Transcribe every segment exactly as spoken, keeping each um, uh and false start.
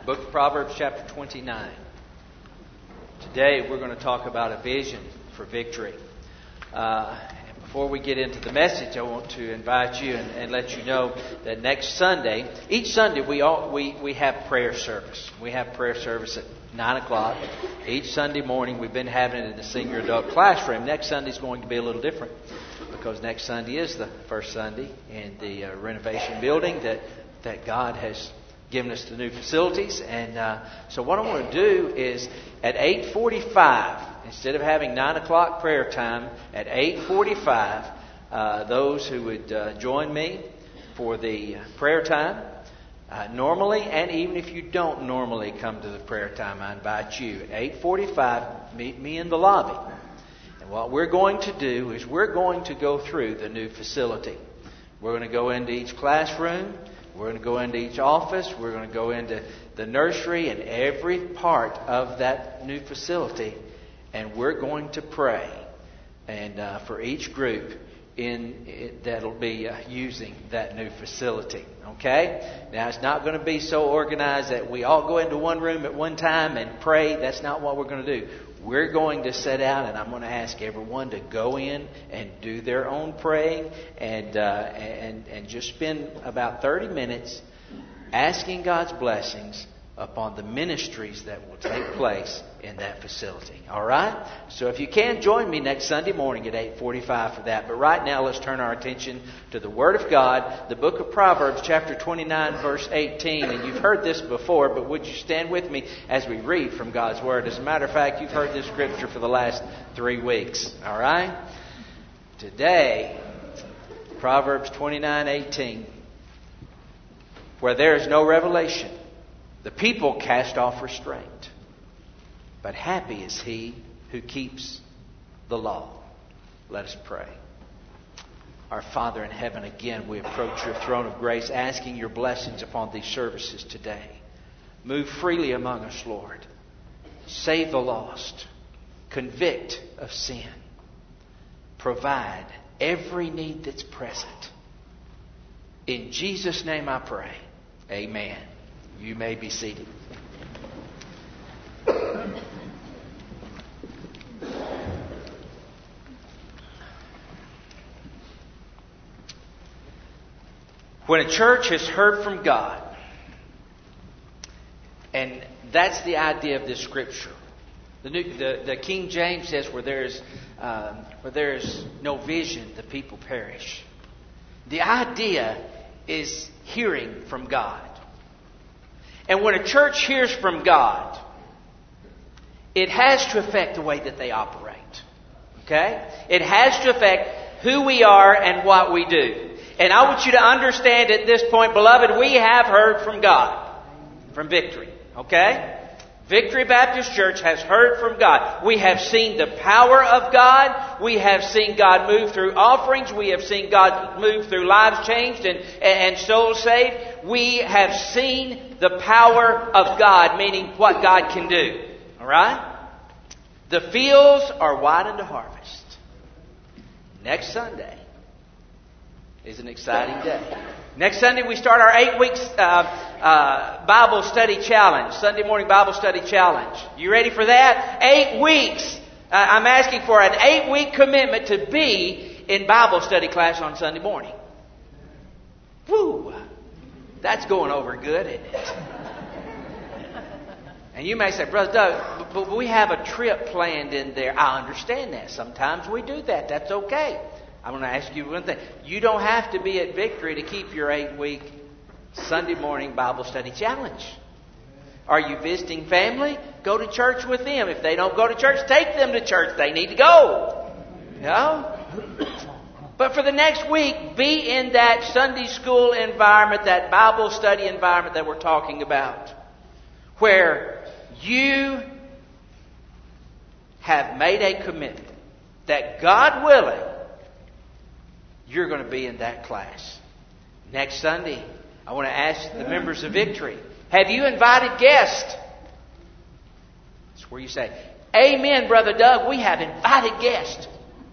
Book of Proverbs, chapter twenty-nine. Today we're going to talk about a vision for victory. Uh, and before we get into the message, I want to invite you and, and let you know that next Sunday, each Sunday we all we, we have prayer service. We have prayer service at nine o'clock. Each Sunday morning we've been having it in the senior adult classroom. Next Sunday is going to be a little different because next Sunday is the first Sunday in the uh, renovation building that, that God has given us the new facilities. And uh, so what I want to do is at eight forty-five, instead of having nine o'clock prayer time, at eight forty-five, uh, those who would uh, join me for the prayer time, uh, normally, and even if you don't normally come to the prayer time, I invite you at eight forty-five, meet me in the lobby. And what we're going to do is we're going to go through the new facility. We're going to go into each classroom. We're going to go into each office. We're going to go into the nursery and every part of that new facility. And we're going to pray and uh, for each group in it, that'll be uh, using that new facility. Okay? Now, it's not going to be so organized that we all go into one room at one time and pray. That's not what we're going to do. We're going to set out, and I'm going to ask everyone to go in and do their own praying and uh, and and just spend about thirty minutes asking God's blessings upon the ministries that will take place in that facility. All right? So if you can, join me next Sunday morning at eight forty-five for that. But right now, let's turn our attention to the Word of God, the book of Proverbs, chapter twenty-nine, verse eighteen. And you've heard this before, but would you stand with me as we read from God's Word? As a matter of fact, you've heard this scripture for the last three weeks. All right? Today, Proverbs twenty-nine, eighteen. Where there is no revelation, the people cast off restraint. But happy is he who keeps the law. Let us pray. Our Father in heaven, again we approach your throne of grace, asking your blessings upon these services today. Move freely among us, Lord. Save the lost. Convict of sin. Provide every need that's present. In Jesus' name I pray. Amen. You may be seated. When a church has heard from God, and that's the idea of this scripture. The, New, the, the King James says, "Where there is um, where there is no vision, the people perish." The idea is hearing from God. And when a church hears from God, it has to affect the way that they operate. Okay? It has to affect who we are and what we do. And I want you to understand at this point, beloved, we have heard from God. From Victory. Okay? Victory Baptist Church has heard from God. We have seen the power of God. We have seen God move through offerings. We have seen God move through lives changed and, and souls saved. We have seen the power of God, meaning what God can do. All right? The fields are white unto harvest. Next Sunday is an exciting day. Next Sunday we start our eight weeks uh, uh, Bible study challenge. Sunday morning Bible study challenge. You ready for that? Eight weeks. Uh, I'm asking for an eight week commitment to be in Bible study class on Sunday morning. Woo! That's going over good, isn't it? And you may say, Brother Doug, but we have a trip planned in there. I understand that. Sometimes we do that. That's okay. I'm going to ask you one thing. You don't have to be at Victory to keep your eight-week Sunday morning Bible study challenge. Are you visiting family? Go to church with them. If they don't go to church, take them to church. They need to go. You know? But for the next week, be in that Sunday school environment, that Bible study environment that we're talking about, where you have made a commitment that, God willing, you're going to be in that class. Next Sunday, I want to ask the members of Victory, have you invited guests? That's where you say, Amen, Brother Doug, we have invited guests.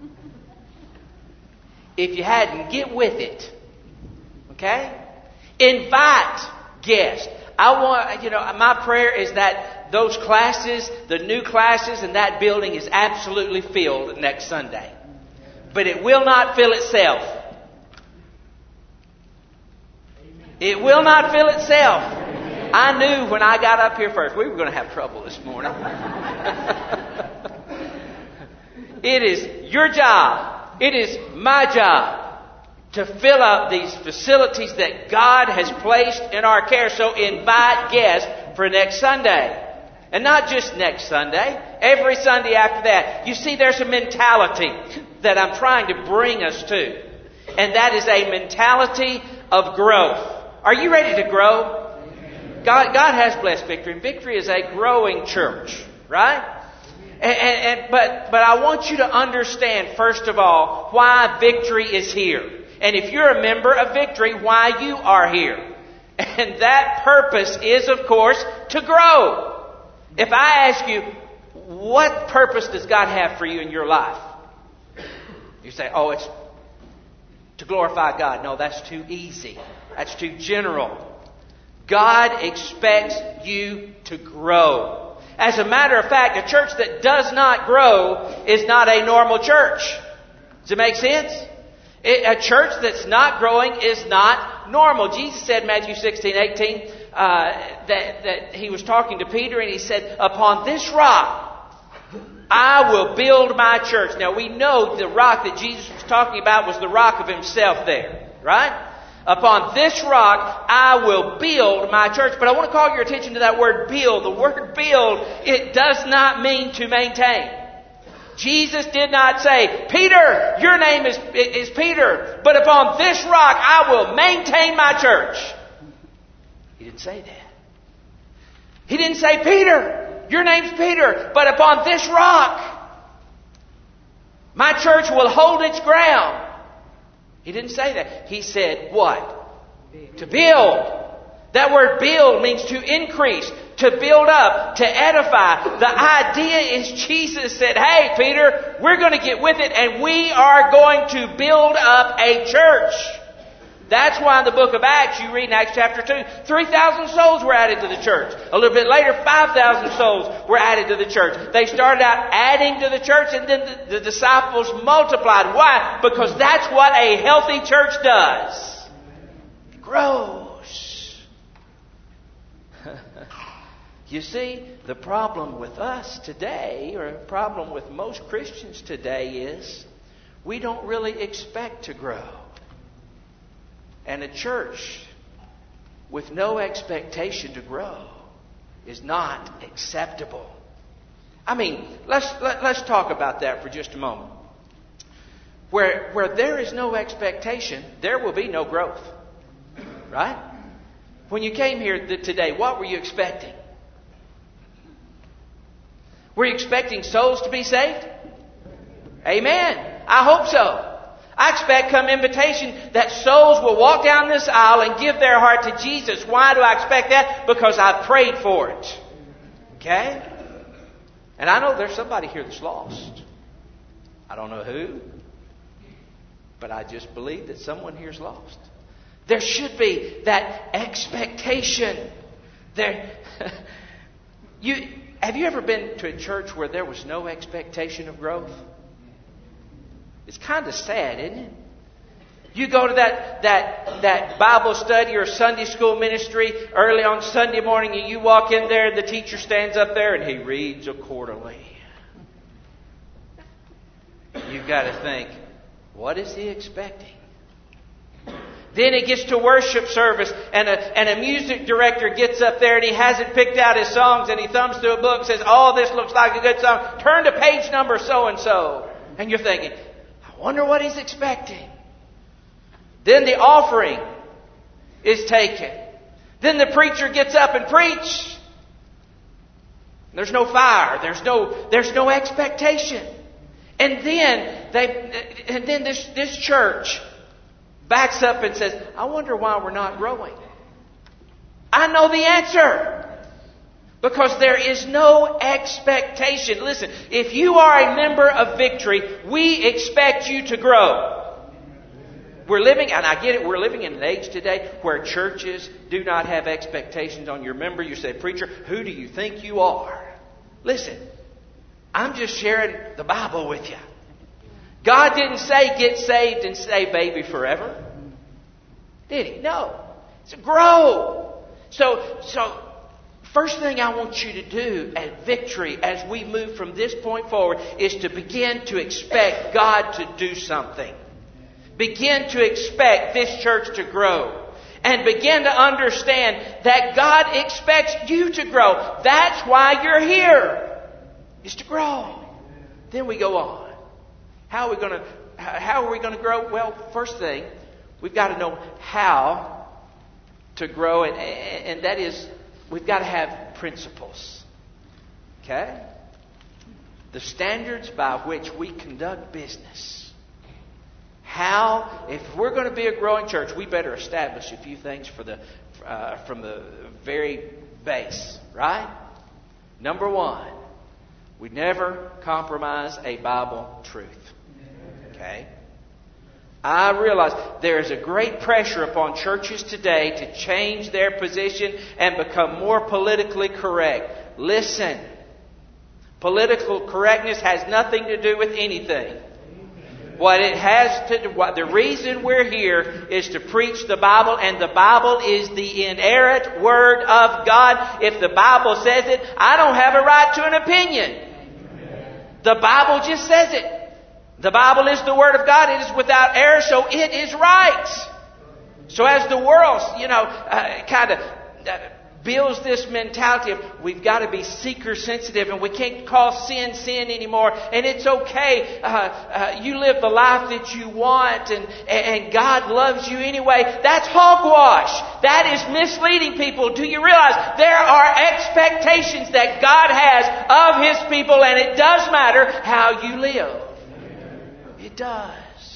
If you hadn't, get with it. Okay? Invite guests. I want, you know, my prayer is that those classes, the new classes and that building is absolutely filled next Sunday. But it will not fill itself. It will not fill itself. I knew when I got up here first, we were going to have trouble this morning. It is your job. It is my job to fill up these facilities that God has placed in our care. So invite guests for next Sunday. And not just next Sunday, every Sunday after that. You see, there's a mentality that I'm trying to bring us to. And that is a mentality of growth. Are you ready to grow? God, God has blessed Victory. Victory is a growing church, right? And, and, and but but I want you to understand, first of all, why Victory is here. And if you're a member of Victory, why you are here. And that purpose is, of course, to grow. If I ask you, what purpose does God have for you in your life? You say, oh, it's to glorify God. No, that's too easy. That's too general. God expects you to grow. As a matter of fact, a church that does not grow is not a normal church. Does it make sense? It, a church that's not growing is not normal. Jesus said in Matthew sixteen eighteen uh, that, that He was talking to Peter and He said, upon this rock I will build my church. Now we know the rock that Jesus was talking about was the rock of Himself there, right? Upon this rock I will build my church. But I want to call your attention to that word build. The word build, it does not mean to maintain. Jesus did not say, Peter, your name is, is Peter, but upon this rock I will maintain my church. He didn't say that. He didn't say, Peter, your name's Peter, but upon this rock my church will hold its ground. He didn't say that. He said what? To build. That word build means to increase, to build up, to edify. The idea is Jesus said, hey, Peter, we're going to get with it and we are going to build up a church. That's why in the book of Acts, you read in Acts chapter two, three thousand souls were added to the church. A little bit later, five thousand souls were added to the church. They started out adding to the church and then the, the disciples multiplied. Why? Because that's what a healthy church does. It grows. You see, the problem with us today, or the problem with most Christians today is we don't really expect to grow. And a church with no expectation to grow is not acceptable. I mean, let's let, let's talk about that for just a moment. Where where there is no expectation, there will be no growth. Right? When you came here th- today, what were you expecting? Were you expecting souls to be saved? Amen. I hope so. I expect come invitation that souls will walk down this aisle and give their heart to Jesus. Why do I expect that? Because I prayed for it. Okay? And I know there's somebody here that's lost. I don't know who. But I just believe that someone here is lost. There should be that expectation. There, you have you ever been to a church where there was no expectation of growth? It's kind of sad, isn't it? You go to that, that, that Bible study or Sunday school ministry early on Sunday morning and you walk in there and the teacher stands up there and he reads accordingly. You've got to think, what is he expecting? Then it gets to worship service and a, and a music director gets up there and he hasn't picked out his songs and he thumbs through a book and says, oh, this looks like a good song. Turn to page number so-and-so. And you're thinking, I wonder what he's expecting. Then the offering is taken. Then the preacher gets up and preaches. There's no fire. There's no, there's no expectation. And then they, and then this, this church backs up and says, I wonder why we're not growing. I know the answer. Because there is no expectation. Listen, if you are a member of Victory, we expect you to grow. We're living, and I get it, we're living in an age today where churches do not have expectations on your member. You say, preacher, who do you think you are? Listen, I'm just sharing the Bible with you. God didn't say get saved and stay baby forever. Did He? No. It's grow. So, so first thing I want you to do at Victory as we move from this point forward is to begin to expect God to do something. Begin to expect this church to grow. And begin to understand that God expects you to grow. That's why you're here. Is to grow. Then we go on. How are we going to how are we going to grow? Well, first thing, we've got to know how to grow, and, and that is we've got to have principles. Okay? The standards by which we conduct business. How, if we're going to be a growing church, we better establish a few things for the uh, from the very base, right? Number one, we never compromise a Bible truth. Okay? I realize there is a great pressure upon churches today to change their position and become more politically correct. Listen, political correctness has nothing to do with anything. What it has to do, what the reason we're here is to preach the Bible, and the Bible is the inerrant Word of God. If the Bible says it, I don't have a right to an opinion. The Bible just says it. The Bible is the Word of God. It is without error, so it is right. So as the world, you know, uh, kind of uh, builds this mentality of we've got to be seeker sensitive and we can't call sin sin anymore, and it's okay. Uh, uh, you live the life that you want, and and God loves you anyway. That's hogwash. That is misleading people. Do you realize there are expectations that God has of His people, and it does matter how you live. It does.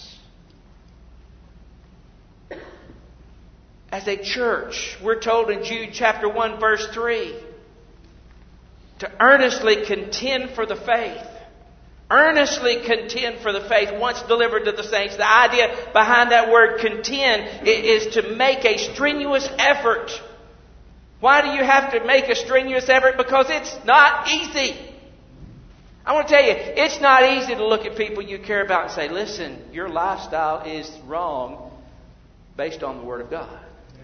As a church, we're told in Jude chapter one verse three to earnestly contend for the faith. Earnestly contend for the faith once delivered to the saints. The idea behind that word contend is to make a strenuous effort. Why do you have to make a strenuous effort? Because it's not easy. I want to tell you, it's not easy to look at people you care about and say, listen, your lifestyle is wrong based on the Word of God.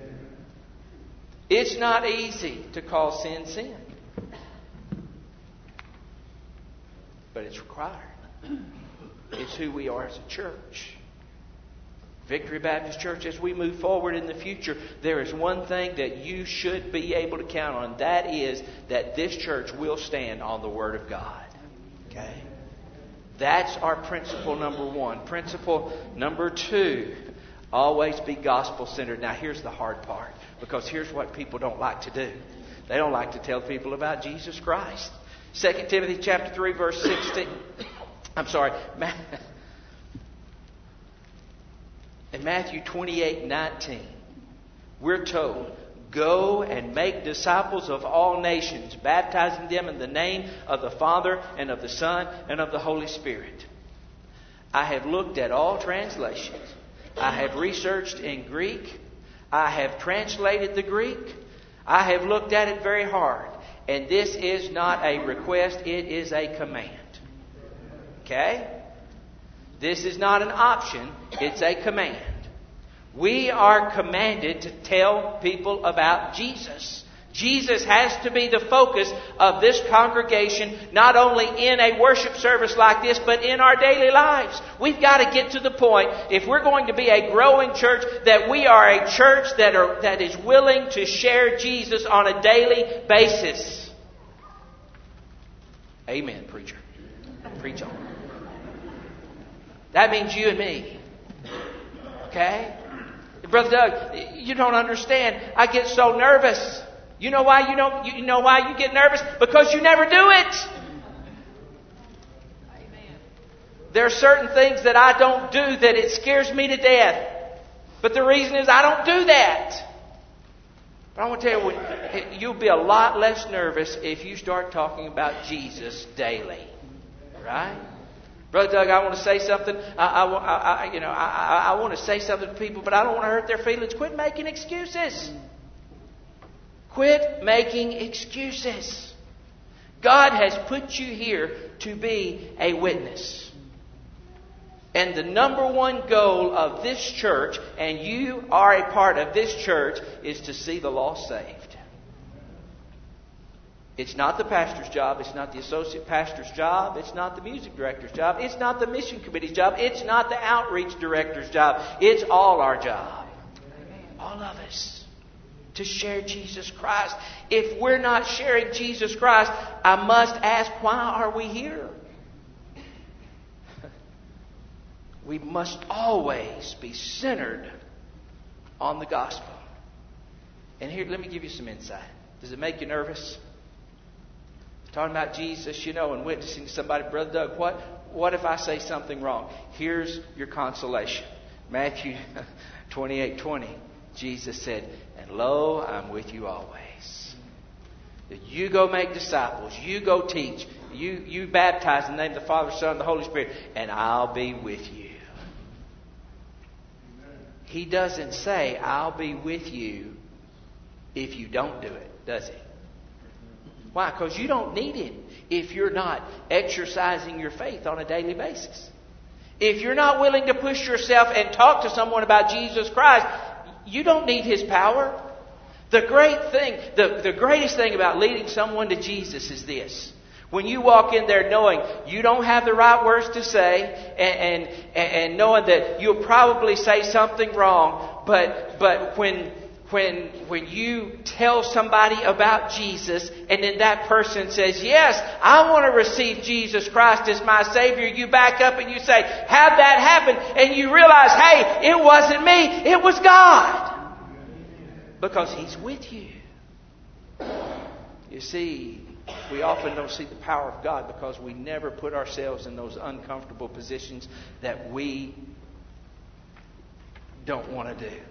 It's not easy to call sin sin. But it's required. It's who we are as a church. Victory Baptist Church, as we move forward in the future, there is one thing that you should be able to count on. That is that this church will stand on the Word of God. Okay? That's our principle number one. Principle number two, always be gospel-centered. Now, here's the hard part. Because here's what people don't like to do. They don't like to tell people about Jesus Christ. Second Timothy chapter three, verse sixteen. I'm sorry. In Matthew twenty-eight nineteen, we're told, go and make disciples of all nations, baptizing them in the name of the Father and of the Son and of the Holy Spirit. I have looked at all translations. I have researched in Greek. I have translated the Greek. I have looked at it very hard. And this is not a request, it is a command. Okay? This is not an option, it's a command. We are commanded to tell people about Jesus. Jesus has to be the focus of this congregation, not only in a worship service like this, but in our daily lives. We've got to get to the point, if we're going to be a growing church, that we are a church that are that is willing to share Jesus on a daily basis. Amen, preacher. Preach on. That means you and me. Okay? Brother Doug, you don't understand. I get so nervous. You know why you don't you know why you get nervous? Because you never do it. Amen. There are certain things that I don't do that it scares me to death. But the reason is I don't do that. But I want to tell you, you'll be a lot less nervous if you start talking about Jesus daily. Right? Brother Doug, I want to say something. I, I, I, you know, I, I want to say something to people, but I don't want to hurt their feelings. Quit making excuses. Quit making excuses. God has put you here to be a witness. And the number one goal of this church, and you are a part of this church, is to see the lost saved. It's not the pastor's job. It's not the associate pastor's job. It's not the music director's job. It's not the mission committee's job. It's not the outreach director's job. It's all our job. All of us. To share Jesus Christ. If we're not sharing Jesus Christ, I must ask, why are we here? We must always be centered on the gospel. And here, let me give you some insight. Does it make you nervous? Talking about Jesus, you know, and witnessing to somebody. Brother Doug, what, what if I say something wrong? Here's your consolation. Matthew twenty-eight twenty. Jesus said, and lo, I'm with you always. You go make disciples. You go teach. You, you baptize in the name of the Father, Son, and the Holy Spirit. And I'll be with you. He doesn't say, I'll be with you if you don't do it, does he? Why? Because you don't need Him if you're not exercising your faith on a daily basis. If you're not willing to push yourself and talk to someone about Jesus Christ, you don't need His power. The great thing, the, the greatest thing about leading someone to Jesus is this. When you walk in there knowing you don't have the right words to say and, and, and knowing that you'll probably say something wrong, but, but when... When, when you tell somebody about Jesus and then that person says, yes, I want to receive Jesus Christ as my Savior, you back up and you say, have that happen, and you realize, hey, it wasn't me, it was God. Because He's with you. You see, we often don't see the power of God because we never put ourselves in those uncomfortable positions that we don't want to do.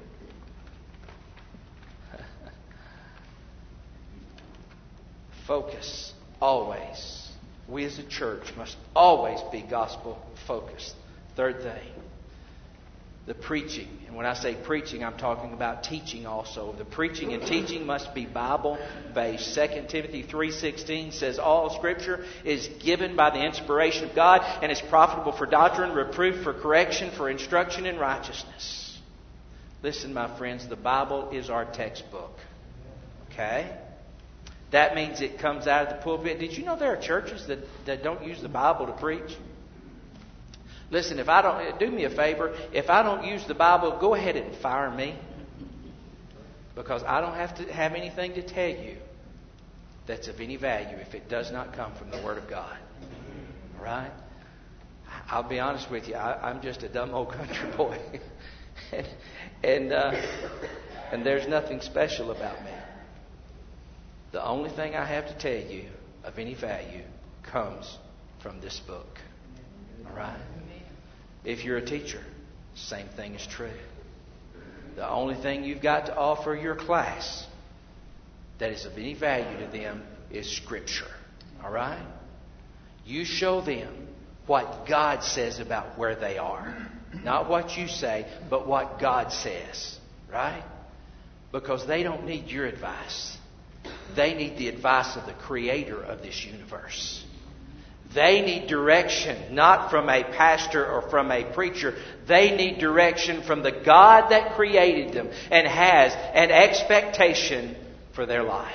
Focus, always. We as a church must always be gospel focused. Third thing, the preaching. And when I say preaching, I'm talking about teaching also. The preaching and teaching must be Bible based. Second Timothy three sixteen says all Scripture is given by the inspiration of God and is profitable for doctrine, reproof, for correction, for instruction in righteousness. Listen, my friends, the Bible is our textbook. Okay? That means it comes out of the pulpit. Did you know there are churches that, that don't use the Bible to preach? Listen, if I don't, do me a favor. If I don't use the Bible, go ahead and fire me. Because I don't have to have anything to tell you that's of any value if it does not come from the Word of God. All right? I'll be honest with you. I, I'm just a dumb old country boy. and and, uh, and there's nothing special about me. The only thing I have to tell you of any value comes from this book. All right? If you're a teacher, same thing is true. The only thing you've got to offer your class that is of any value to them is Scripture. All right? You show them what God says about where they are. Not what you say, but what God says. Right? Because they don't need your advice. They need the advice of the Creator of this universe. They need direction, not from a pastor or from a preacher. They need direction from the God that created them and has an expectation for their life.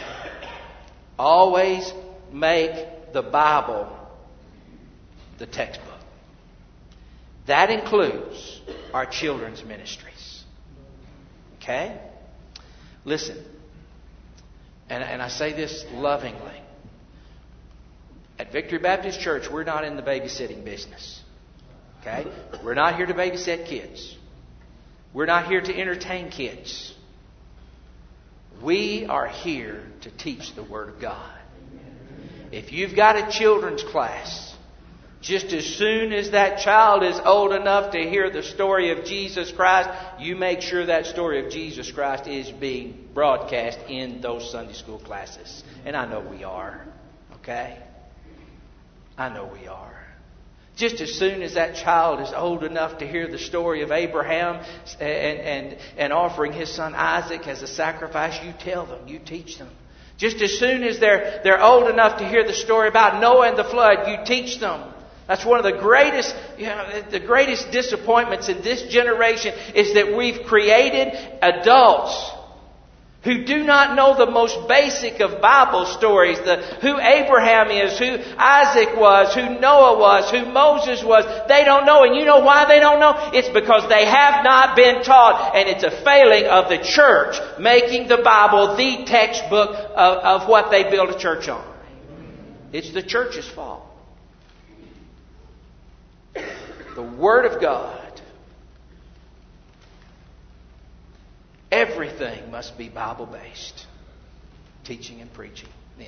Always make the Bible the textbook. That includes our children's ministries. Okay? Listen. And, and I say this lovingly. At Victory Baptist Church, we're not in the babysitting business. Okay? We're not here to babysit kids. We're not here to entertain kids. We are here to teach the Word of God. If you've got a children's class, just as soon as that child is old enough to hear the story of Jesus Christ, you make sure that story of Jesus Christ is being broadcast in those Sunday school classes. And I know we are. Okay? I know we are. Just as soon as that child is old enough to hear the story of Abraham and, and, and offering his son Isaac as a sacrifice, you tell them, you teach them. Just as soon as they're, they're old enough to hear the story about Noah and the flood, you teach them. That's one of the greatest, you know, the greatest disappointments in this generation is that we've created adults who do not know the most basic of Bible stories, the, who Abraham is, who Isaac was, who Noah was, who Moses was. They don't know. And you know why they don't know? It's because they have not been taught. And it's a failing of the church making the Bible the textbook of, of what they build a church on. It's the church's fault. The Word of God. Everything must be Bible-based. Teaching and preaching then.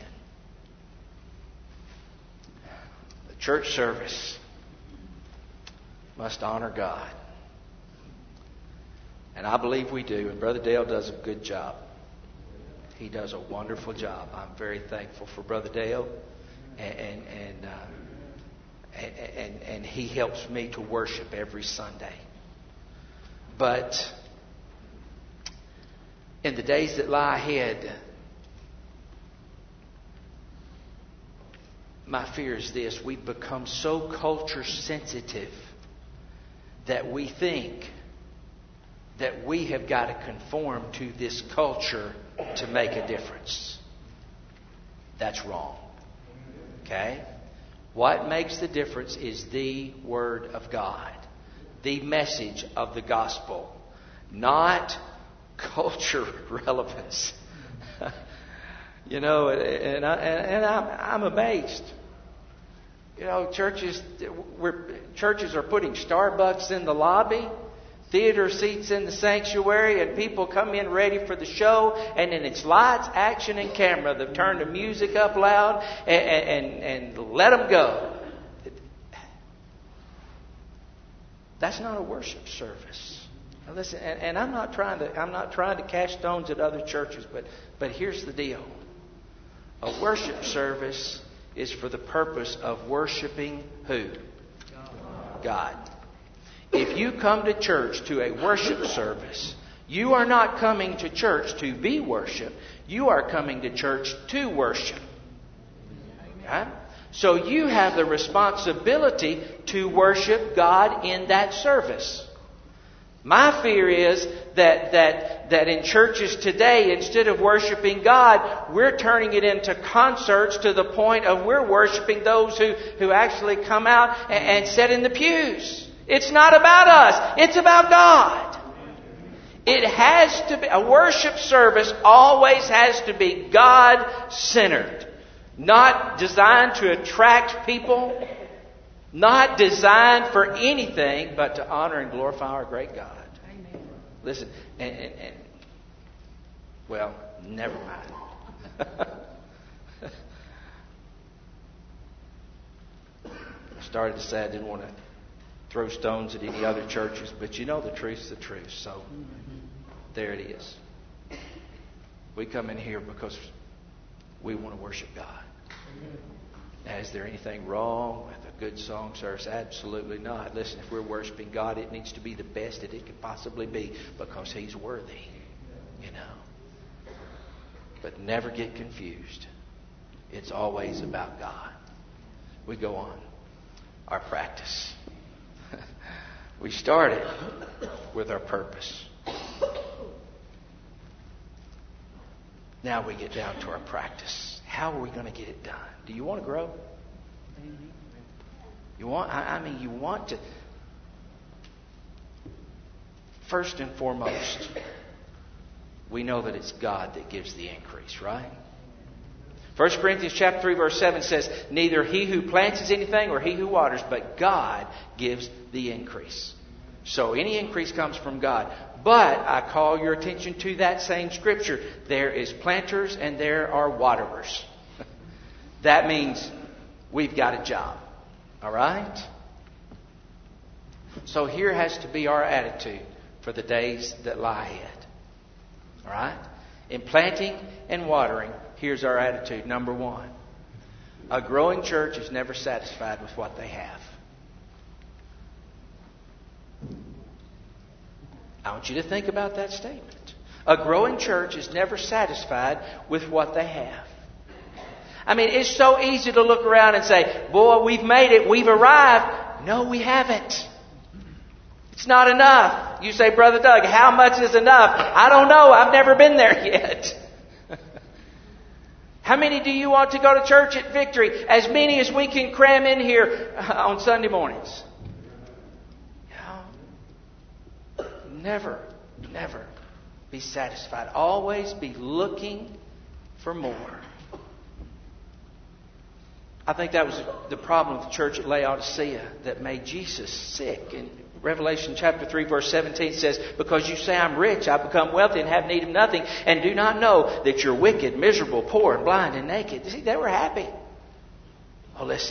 The church service must honor God. And I believe we do. And Brother Dale does a good job. He does a wonderful job. I'm very thankful for Brother Dale. And, and, and, uh, and, and, and he helps me to worship every Sunday. But in the days that lie ahead, my fear is this: we've become so culture sensitive that we think that we have got to conform to this culture to make a difference. That's wrong. Okay? What makes the difference is the Word of God, the message of the gospel, not culture relevance. You know, and, I, and I'm, I'm amazed. You know, churches we're, churches are putting Starbucks in the lobby, theater seats in the sanctuary, and people come in ready for the show, and then it's lights, action, and camera. They've turned the music up loud and, and, and let them go. That's not a worship service. Now listen, and, and I'm not trying to I'm not trying to cast stones at other churches, but but here's the deal. A worship service is for the purpose of worshiping who? God. If you come to church to a worship service, you are not coming to church to be worshiped. You are coming to church to worship. Okay? So you have the responsibility to worship God in that service. My fear is that, that, that in churches today, instead of worshiping God, we're turning it into concerts to the point of we're worshiping those who, who actually come out and, and sit in the pews. It's not about us. It's about God. It has to be, a worship service always has to be God-centered. Not designed to attract people. Not designed for anything but to honor and glorify our great God. Amen. Listen, and, and, and well, never mind. I started to say I didn't want to throw stones at any other churches, but you know the truth's the truth, so there it is. We come in here because we want to worship God. Now, is there anything wrong with a good song service? Absolutely not. Listen, if we're worshiping God, it needs to be the best that it could possibly be because He's worthy, you know. But never get confused. It's always about God. We go on. Our practice. We started with our purpose. Now we get down to our practice. How are we going to get it done? Do you want to grow? You want, I mean, you want to. First and foremost, we know that it's God that gives the increase, right? First Corinthians chapter three, verse seven says, neither he who plants is anything or he who waters, but God gives the increase. So any increase comes from God. But I call your attention to that same scripture. There is planters and there are waterers. That means we've got a job. All right? So here has to be our attitude for the days that lie ahead. All right? In planting and watering, here's our attitude. Number one, a growing church is never satisfied with what they have. I want you to think about that statement. A growing church is never satisfied with what they have. I mean, it's so easy to look around and say, boy, we've made it, we've arrived. No, we haven't. It's not enough. You say, Brother Doug, how much is enough? I don't know. I've never been there yet. How many do you want to go to church at Victory? As many as we can cram in here on Sunday mornings. You know, never, never be satisfied. Always be looking for more. I think that was the problem with the church at Laodicea that made Jesus sick. In Revelation chapter three verse seventeen says, because you say I'm rich, I've become wealthy and have need of nothing, and do not know that you're wicked, miserable, poor, and blind, and naked. See, they were happy. Oh, listen.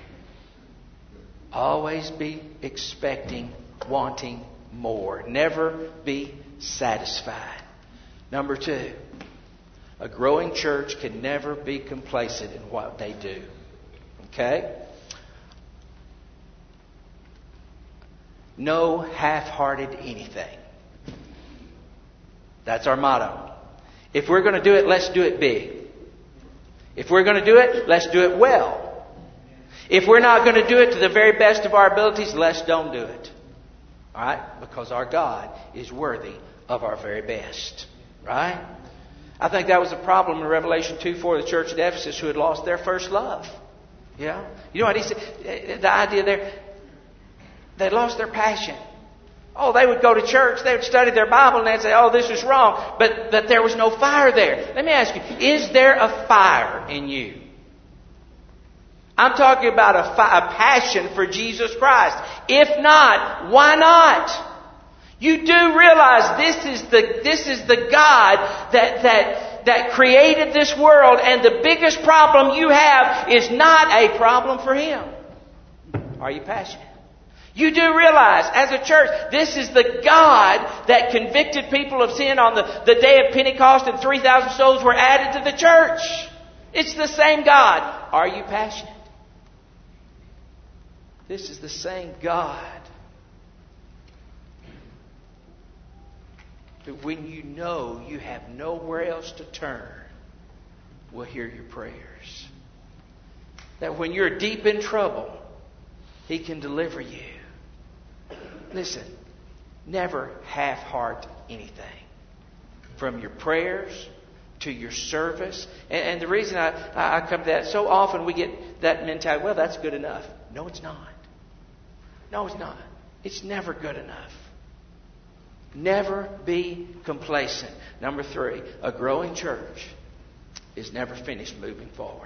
Always be expecting, wanting more. Never be satisfied. Number two, a growing church can never be complacent in what they do. Okay? No half-hearted anything. That's our motto. If we're going to do it, let's do it big. If we're going to do it, let's do it well. If we're not going to do it to the very best of our abilities, let's don't do it. All right? Because our God is worthy of our very best. Right? I think that was a problem in Revelation two for the church at Ephesus who had lost their first love. Yeah? You know what he said? The idea there, they lost their passion. Oh, they would go to church, they would study their Bible, and they'd say, oh, this is wrong. But, but there was no fire there. Let me ask you, is there a fire in you? I'm talking about a, fi- a passion for Jesus Christ. If not, why not? You do realize this is the this is the God that that that created this world, and the biggest problem you have is not a problem for Him. Are you passionate? You do realize, as a church, this is the God that convicted people of sin on the, the day of Pentecost, and three thousand souls were added to the church. It's the same God. Are you passionate? This is the same God. But when you know you have nowhere else to turn, will hear your prayers. That when you're deep in trouble, He can deliver you. Listen, never half-heart anything. From your prayers to your service. And, and the reason I, I come to that, so often we get that mentality, well, that's good enough. No, it's not. No, it's not. It's never good enough. Never be complacent. Number three, a growing church is never finished moving forward.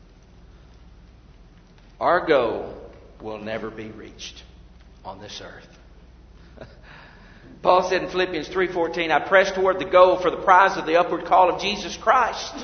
Our goal will never be reached on this earth. Paul said in Philippians three fourteen, I press toward the goal for the prize of the upward call of Jesus Christ.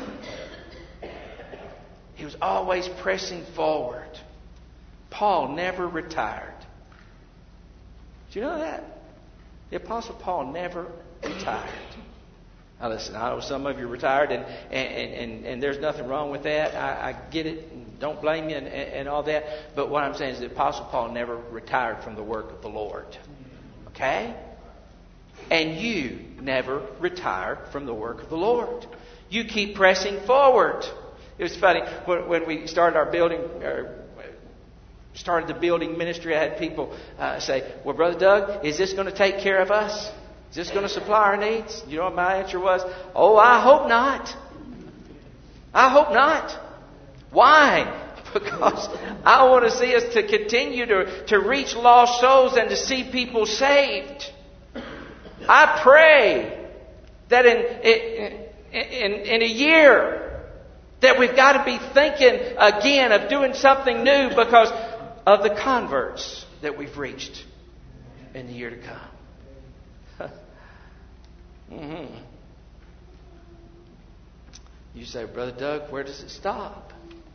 He was always pressing forward. Paul never retired. Do you know that? The Apostle Paul never retired. Now listen, I know some of you retired, and and, and, and there's nothing wrong with that. I, I get it. And don't blame you and, and all that. But what I'm saying is the Apostle Paul never retired from the work of the Lord. Okay? And you never retire from the work of the Lord. You keep pressing forward. It was funny, when, when we started our building, or started the building ministry, I had people uh, say, well, Brother Doug, is this going to take care of us? Is this going to supply our needs? You know what my answer was? Oh, I hope not. I hope not. Why? Because I want to see us to continue to, to reach lost souls and to see people saved. I pray that in, in, in, in a year that we've got to be thinking again of doing something new because of the converts that we've reached in the year to come. mm-hmm. You say, Brother Doug, where does it stop?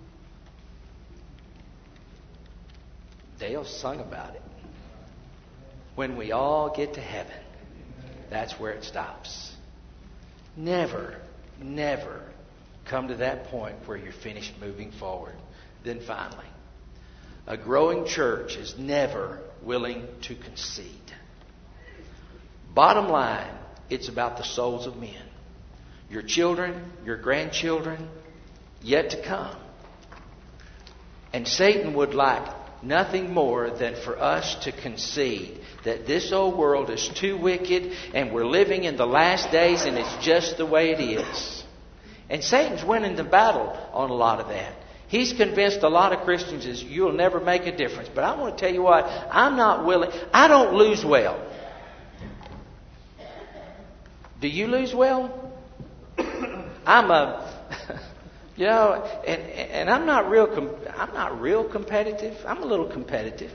Dale sung about it. When we all get to heaven, that's where it stops. Never, never come to that point where you're finished moving forward. Then finally, a growing church is never willing to concede. Bottom line, it's about the souls of men. Your children, your grandchildren, yet to come. And Satan would like nothing more than for us to concede that this old world is too wicked and we're living in the last days and it's just the way it is. And Satan's winning the battle on a lot of that. He's convinced a lot of Christians is you'll never make a difference. But I want to tell you what, I'm not willing. I don't lose well. Do you lose well? I'm a... You know, and and I'm not real. Com- I'm not real competitive. I'm a little competitive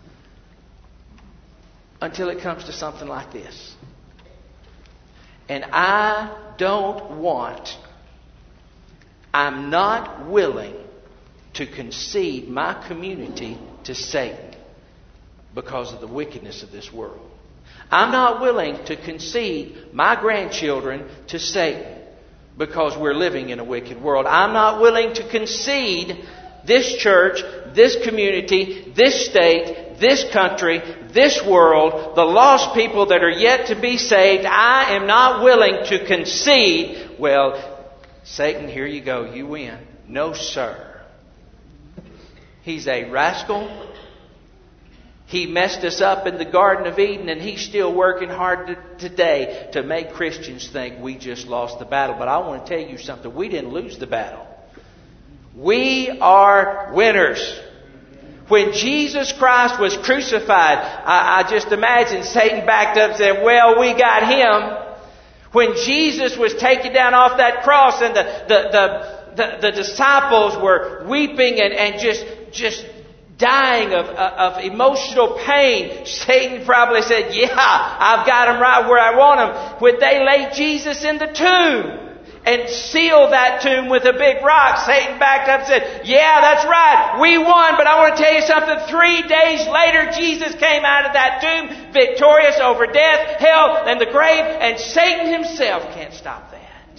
until it comes to something like this. And I don't want. I'm not willing to concede my community to Satan because of the wickedness of this world. I'm not willing to concede my grandchildren to Satan because we're living in a wicked world. I'm not willing to concede this church, this community, this state, this country, this world, the lost people that are yet to be saved. I am not willing to concede, well, Satan, here you go, you win. No, sir. He's a rascal. He messed us up in the Garden of Eden, and he's still working hard to, today to make Christians think we just lost the battle. But I want to tell you something. We didn't lose the battle. We are winners. When Jesus Christ was crucified, I, I just imagine Satan backed up and said, well, we got him. When Jesus was taken down off that cross and the, the, the, the, the disciples were weeping and, and just, just dying of, of emotional pain, Satan probably said, yeah, I've got him right where I want him. When they laid Jesus in the tomb and sealed that tomb with a big rock, Satan backed up and said, yeah, that's right, we won. But I want to tell you something. Three days later, Jesus came out of that tomb victorious over death, hell, and the grave, and Satan himself can't stop that.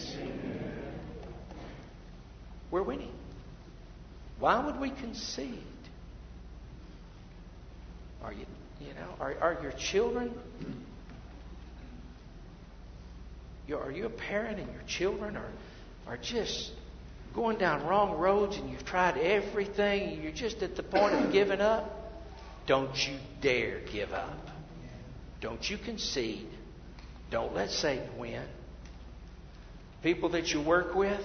We're winning. Why would we concede? Are you, you know, are, are your children, you, are you a parent and your children are, are just going down wrong roads and you've tried everything and you're just at the point of giving up? Don't you dare give up. Don't you concede. Don't let Satan win. People that you work with,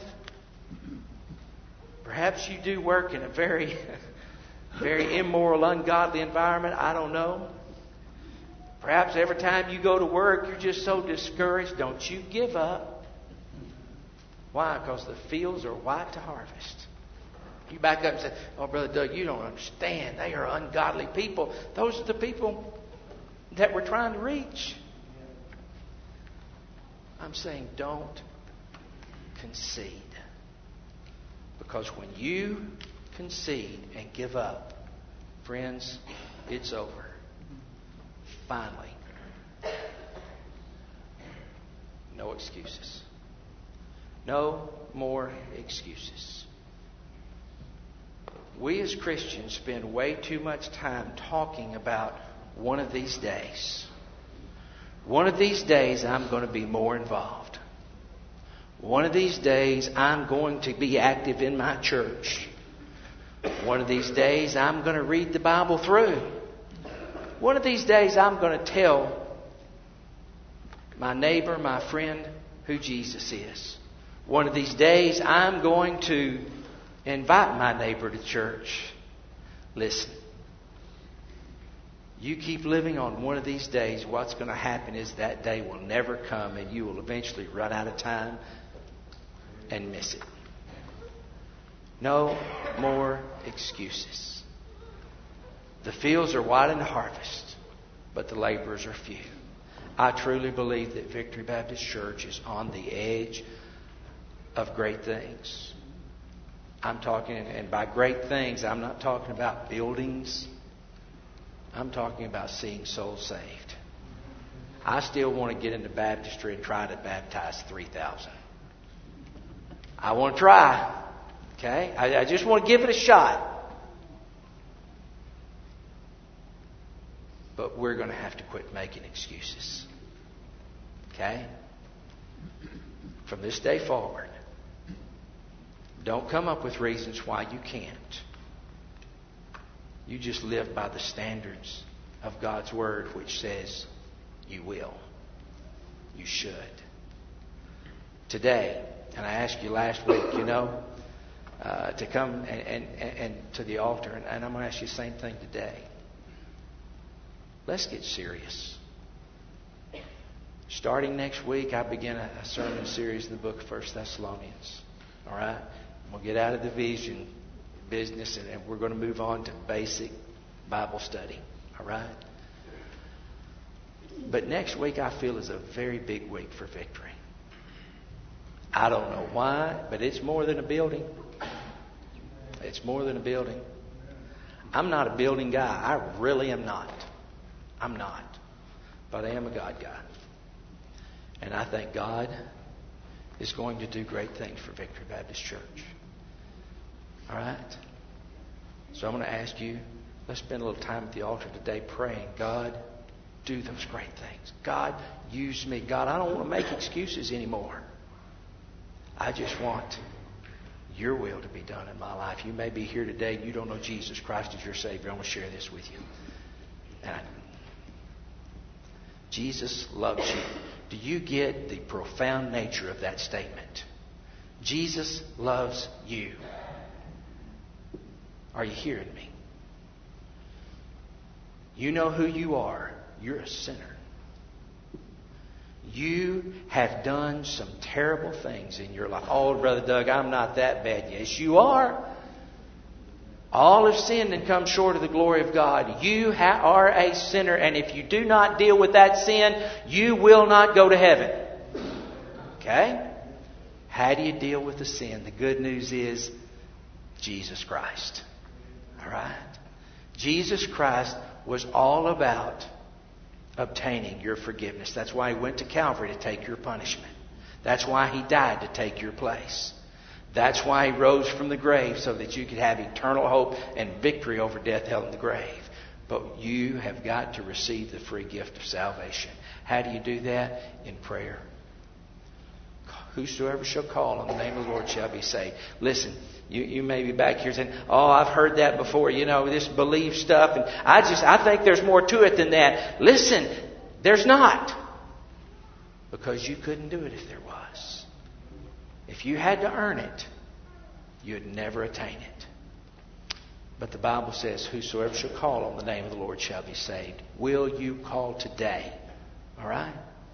perhaps you do work in a very... very immoral, ungodly environment. I don't know. Perhaps every time you go to work, you're just so discouraged. Don't you give up. Why? Because the fields are white to harvest. You back up and say, oh, Brother Doug, you don't understand. They are ungodly people. Those are the people that we're trying to reach. I'm saying don't concede. Because when you concede and give up, friends, it's over. Finally. No excuses. No more excuses. We as Christians spend way too much time talking about one of these days. One of these days I'm going to be more involved. One of these days I'm going to be active in my church. One of these days I'm going to read the Bible through. One of these days I'm going to tell my neighbor, my friend, who Jesus is. One of these days I'm going to invite my neighbor to church. Listen, you keep living on one of these days, what's going to happen is that day will never come and you will eventually run out of time and miss it. No more excuses. The fields are white in the harvest, but the laborers are few. I truly believe that Victory Baptist Church is on the edge of great things. I'm talking, and by great things, I'm not talking about buildings. I'm talking about seeing souls saved. I still want to get into baptistry and try to baptize three thousand. I want to try. Okay? I, I just want to give it a shot. But we're going to have to quit making excuses. Okay? From this day forward, don't come up with reasons why you can't. You just live by the standards of God's Word, which says you will. You should. Today, and I asked you last week, you know, uh, to come and, and, and to the altar, and, and I'm going to ask you the same thing today. Let's get serious. Starting next week, I begin a, a sermon series in the book of First Thessalonians. All right? We'll get out of the vision business, and, and we're going to move on to basic Bible study. All right? But next week, I feel, is a very big week for Victory. I don't know why, but it's more than a building. It's more than a building. I'm not a building guy. I really am not. I'm not. But I am a God guy. And I think God is going to do great things for Victory Baptist Church. All right? So I'm going to ask you, let's spend a little time at the altar today praying, God, do those great things. God, use me. God, I don't want to make excuses anymore. I just want your will to be done in my life. You may be here today and you don't know Jesus Christ as your Savior. I want to share this with you. And I, Jesus loves you. Do you get the profound nature of that statement? Jesus loves you. Are you hearing me? You know who you are. You're a sinner. You have done some terrible things in your life. Oh, Brother Doug, I'm not that bad. Yes, you are. All have sinned and come short of the glory of God. You ha- are a sinner, and if you do not deal with that sin, you will not go to heaven. Okay? How do you deal with the sin? The good news is Jesus Christ. All right? Jesus Christ was all about obtaining your forgiveness. That's why He went to Calvary, to take your punishment. That's why He died, to take your place. That's why He rose from the grave, so that you could have eternal hope and victory over death, hell, and the grave. But you have got to receive the free gift of salvation. How do you do that? In prayer. Whosoever shall call on the name of the Lord shall be saved. Listen, you, you may be back here saying, oh, I've heard that before, you know, this belief stuff. And I just, I think there's more to it than that. Listen, there's not. Because you couldn't do it if there was. If you had to earn it, you'd never attain it. But the Bible says, whosoever shall call on the name of the Lord shall be saved. Will you call today? All right?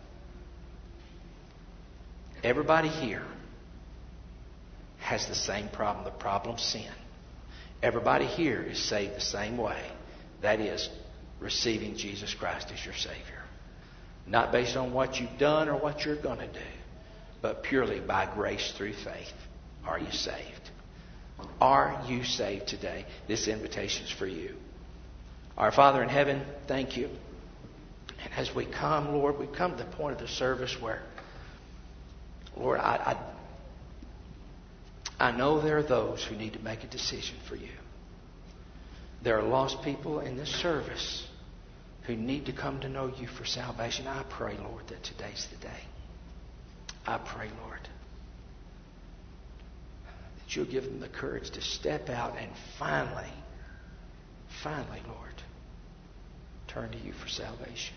Everybody here has the same problem. The problem, sin. Everybody here is saved the same way. That is, receiving Jesus Christ as your Savior. Not based on what you've done or what you're going to do, but purely by grace through faith. Are you saved? Are you saved today? This invitation is for you. Our Father in heaven, thank you. And as we come, Lord, we come to the point of the service where, Lord, I, I, I know there are those who need to make a decision for you. There are lost people in this service who need to come to know you for salvation. I pray, Lord, that today's the day. I pray, Lord, that you'll give them the courage to step out and finally, finally, Lord, turn to you for salvation.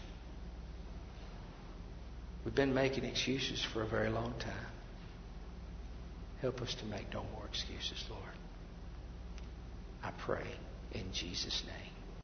We've been making excuses for a very long time. Help us to make no more excuses, Lord. I pray in Jesus' name.